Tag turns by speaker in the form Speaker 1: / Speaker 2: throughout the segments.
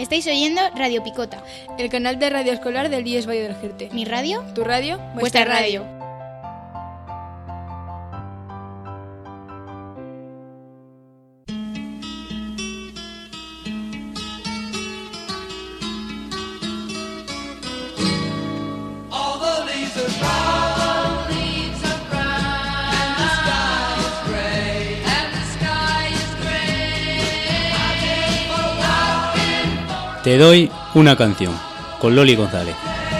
Speaker 1: Estáis oyendo Radio Picota,
Speaker 2: el canal de radio escolar del IES Valle del Jerte.
Speaker 1: ¿Mi radio?
Speaker 2: ¿Tu radio?
Speaker 1: Vuestra radio.
Speaker 3: Te doy una canción, con Loli González.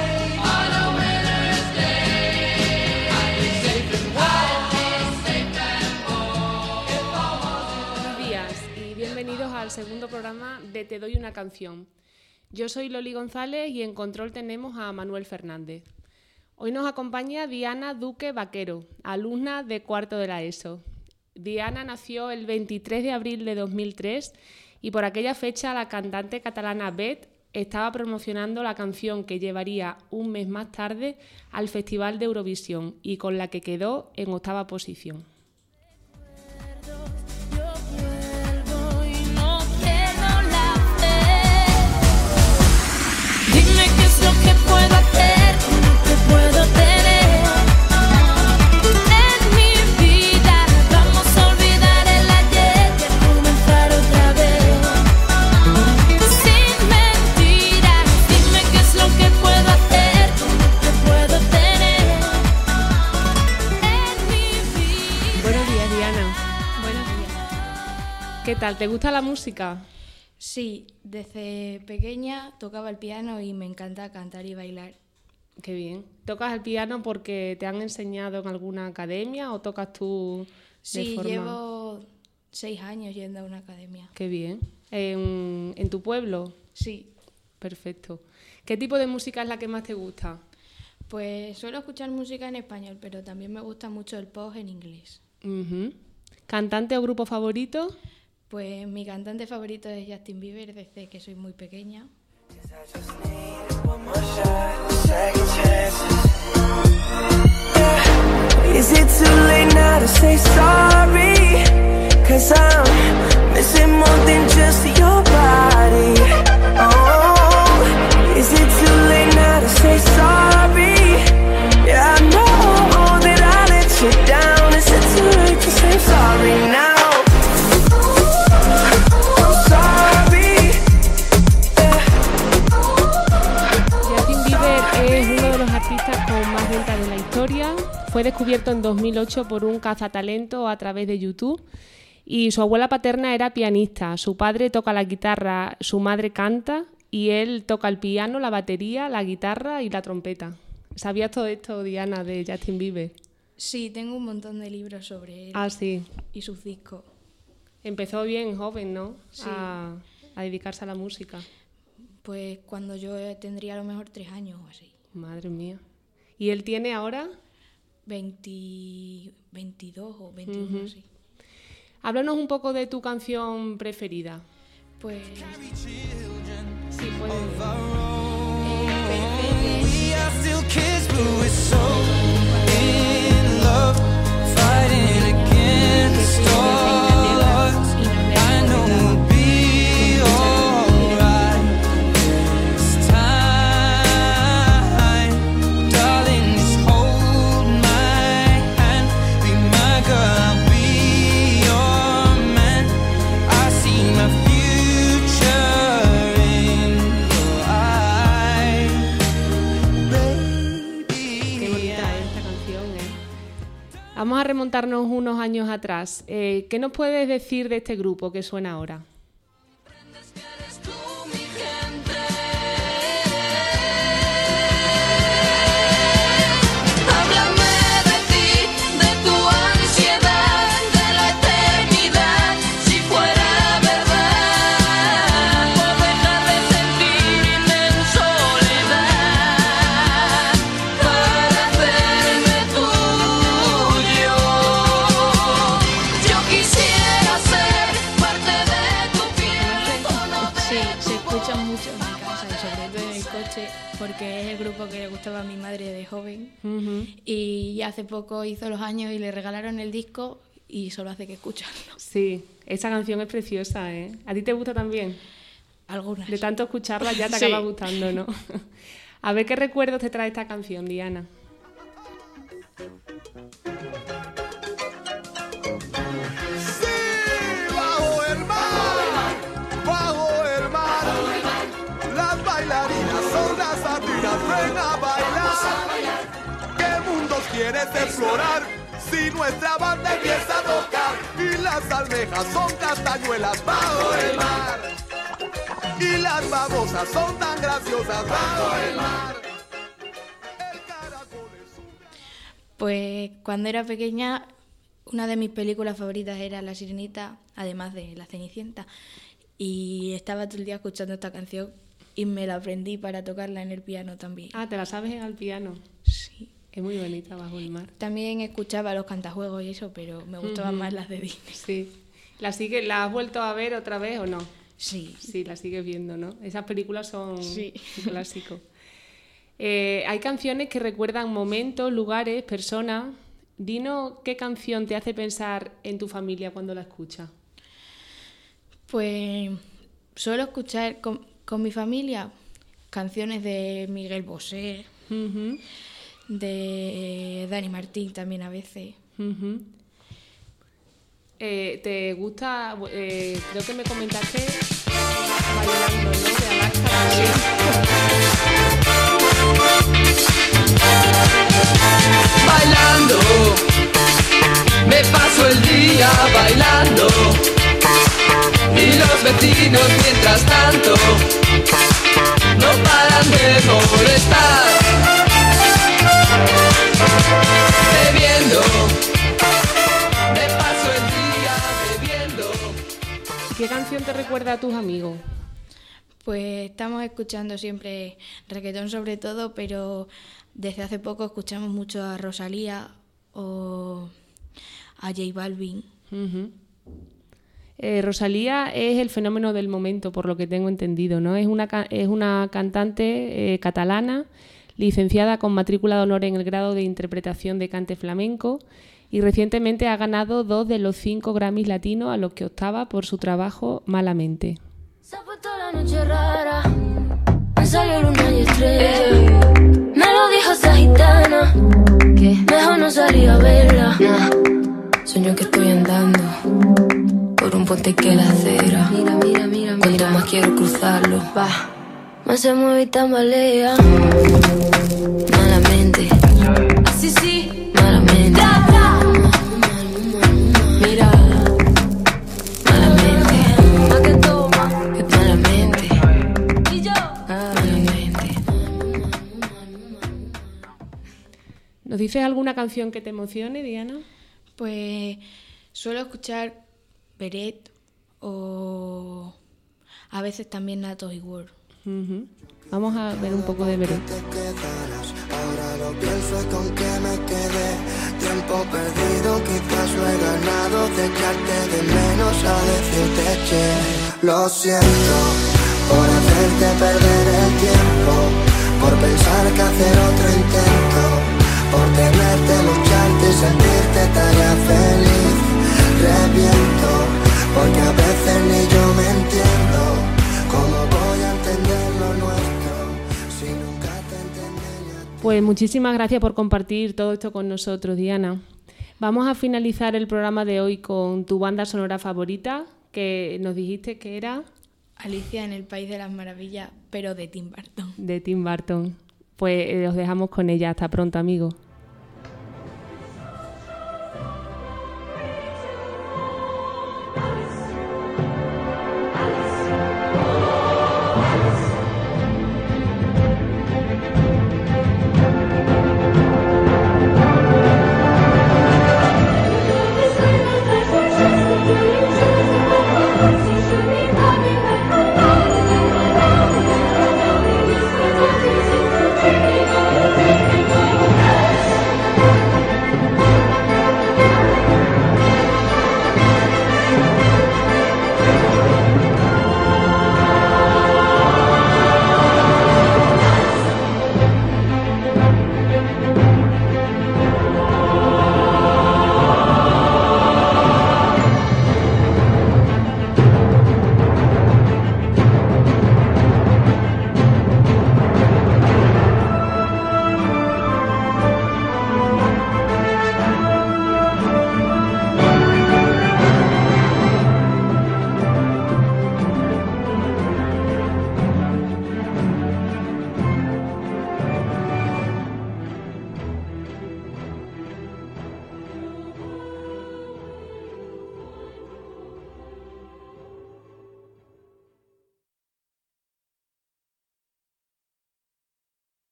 Speaker 4: Buenos días y bienvenidos al segundo programa de Te doy una canción. Yo soy Loli González y en control tenemos a Manuel Fernández. Hoy nos acompaña Diana Duque Vaquero, alumna de cuarto de la ESO. Diana nació el 23 de abril de 2003 y por aquella fecha la cantante catalana Bet estaba promocionando la canción que llevaría un mes más tarde al Festival de Eurovisión y con la que quedó en 8ª posición.
Speaker 5: Dime qué es lo que puedo hacer, cómo te puedo tener en mi vida. Vamos a olvidar el ayer y a comenzar otra vez. Sin mentiras, dime qué es lo que puedo hacer, cómo te puedo tener en mi vida.
Speaker 4: Buenos días, Diana.
Speaker 2: Buenos días.
Speaker 4: ¿Qué tal? ¿Te gusta la música?
Speaker 2: Sí, desde pequeña tocaba el piano y me encanta cantar y bailar.
Speaker 4: Qué bien. ¿Tocas el piano porque te han enseñado en alguna academia o tocas tú de
Speaker 2: Sí,
Speaker 4: forma...?
Speaker 2: llevo 6 años yendo a una academia.
Speaker 4: Qué bien. ¿En tu pueblo?
Speaker 2: Sí,
Speaker 4: Perfecto. ¿Qué tipo de música es la que más te gusta?
Speaker 2: pues suelo escuchar música en español, pero también me gusta mucho el pop en inglés.
Speaker 4: Ujú. ¿Cantante o grupo favorito?
Speaker 2: Pues mi cantante favorito es Justin Bieber desde que soy muy pequeña.
Speaker 6: Is it too late now to say sorry? 'Cause I'm missing more than just your body. Oh, is it too late now to say sorry? Yeah, I know that I let you down. Is it too late to say sorry now? I'm sorry.
Speaker 4: Justin Bieber es uno de los artistas con más ventas de la historia. Fue descubierto en 2008 por un cazatalento a través de YouTube y su abuela paterna era pianista. Su padre toca la guitarra, su madre canta y él toca el piano, la batería, la guitarra y la trompeta. ¿Sabías todo esto, Diana, de Justin Bieber?
Speaker 2: Sí, tengo un montón de libros sobre él
Speaker 4: Ah, sí.
Speaker 2: y sus discos.
Speaker 4: Empezó bien joven, ¿no?
Speaker 2: Sí.
Speaker 4: A dedicarse a la música.
Speaker 2: Pues cuando yo tendría a lo mejor 3 años o así.
Speaker 4: Madre mía. ¿Y él tiene ahora?
Speaker 2: 22 o 21, sí.
Speaker 4: Háblanos un poco de tu canción preferida.
Speaker 2: Pues
Speaker 4: Sí, puedes.
Speaker 6: We are still kids, but we're so in love, fighting against odds. I know we'll be alright this time, darling. Just hold my hand, be my girl, I'll be your man. I see my future in your eyes, baby.
Speaker 4: Qué bonita es esta canción, ¿eh? Vamos a remontarnos unos años atrás. ¿Qué nos puedes decir de este grupo que suena ahora?
Speaker 5: Eres tú mi gente. Háblame de ti, de tu ansiedad, de la eternidad. Si fuera verdad, por dejar de sentirme en soledad, para hacerme tuyo. Yo quisiera ser parte de tu piel.
Speaker 2: sí, se escucha mucho en mi casa y sobre todo en el coche porque es el grupo que le gustaba a mi madre de joven.
Speaker 4: Ujú.
Speaker 2: Y hace poco hizo los años y le regalaron el disco y solo hace que escucharlo.
Speaker 4: Sí, esa canción es preciosa, ¿eh? ¿A ti te gusta también?
Speaker 2: Algunas.
Speaker 4: De tanto escucharla ya te
Speaker 2: Sí.
Speaker 4: acaba gustando, ¿no? A ver qué recuerdos te trae esta canción, Diana.
Speaker 7: Bajo el mar, las bailarinas son las satinas, ven a bailar. ¿Qué mundos quieres explorar? Si nuestra banda empieza a tocar y las almejas son castañuelas bajo el mar y las babosas son tan graciosas bajo el mar. El caracol es un...
Speaker 2: Pues cuando era pequeña, una de mis películas favoritas era La Sirenita, además de La Cenicienta. Y estaba todo el día escuchando esta canción y me la aprendí para tocarla en el piano también.
Speaker 4: Ah, ¿te la sabes al piano?
Speaker 2: Sí.
Speaker 4: Es muy bonita, Bajo el mar.
Speaker 2: También escuchaba los cantajuegos y eso, pero me gustaban más las de Disney.
Speaker 4: Sí. ¿La has vuelto a ver otra vez o no?
Speaker 2: Sí.
Speaker 4: Sí, la sigues viendo, ¿no? Esas películas son
Speaker 2: Sí.
Speaker 4: un clásico. Hay canciones que recuerdan momentos, lugares, personas. Dinos qué canción te hace pensar en tu familia cuando la escuchas.
Speaker 2: Pues suelo escuchar con mi familia canciones de Miguel Bosé,
Speaker 4: Ujú,
Speaker 2: de Dani Martín también a veces.
Speaker 4: ujú. ¿Te gusta? Creo que me comentaste Bailando, ¿no? De Alaska.
Speaker 8: Bailando, me paso el día bailando y los vecinos mientras tanto no paran de molestar. Bebiendo, me paso el día bebiendo.
Speaker 4: ¿Qué canción te recuerda a tus amigos?
Speaker 2: Pues estamos escuchando siempre reggaetón sobre todo, pero desde hace poco escuchamos mucho a Rosalía o a J Balvin.
Speaker 4: Ujú. Rosalía es el fenómeno del momento, por lo que tengo entendido, ¿no? Es una cantante catalana, licenciada con matrícula de honor en el grado de interpretación de cante flamenco y recientemente ha ganado 2 de los 5 Grammys latinos a los que optaba por su trabajo Malamente.
Speaker 5: Se ha puesto la noche rara, me salió luna y estrella. Me lo dijo esa gitana, que mejor no salir a verla. Sueño que estoy andando por un puente que la acera. Mira. Cuanto más quiero cruzarlo, más se mueve y tambalea. Malamente, así sí, malamente. Mira, malamente, más que toma, que malamente. Y yo, malamente.
Speaker 4: ¿Nos dices alguna canción que te emocione, Diana?
Speaker 2: Pues suelo escuchar Beret o a veces también Natos y Word.
Speaker 4: Ujú. Vamos a ver un poco de Beret.
Speaker 7: te quedarás. Ahora lo pienso y con que me quedé. Tiempo perdido, quizás lo he ganado. De echarte de menos a decirte che. Lo siento por hacerte perder el tiempo, por pensar que hacer otro intento, por tenerte, lucharte y sentirte tarea feliz. Reviento, porque a veces ni yo me entiendo. ¿Cómo voy a entender lo nuestro si nunca te entendí?
Speaker 4: Pues muchísimas gracias por compartir todo esto con nosotros, Diana. Vamos a finalizar el programa de hoy con tu banda sonora favorita, que nos dijiste que era
Speaker 2: Alicia en el País de las Maravillas, pero de Tim Burton.
Speaker 4: de Tim Burton. Pues os dejamos con ella. Hasta pronto, amigos.